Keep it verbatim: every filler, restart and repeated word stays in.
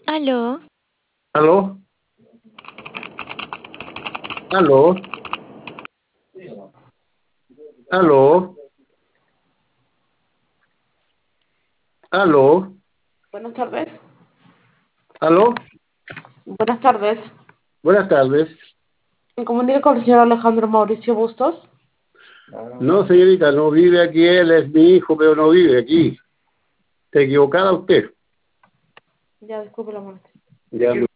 ¿Aló? ¿Aló? ¿Aló? ¿Aló? ¿Aló? Buenas tardes. ¿Aló? Buenas tardes. Buenas tardes. Me comunico con el señor Alejandro Mauricio Bustos. No, señorita, no vive aquí, él es mi hijo, pero no vive aquí. Está equivocada usted. Ya, disculpe la molestia. Ya.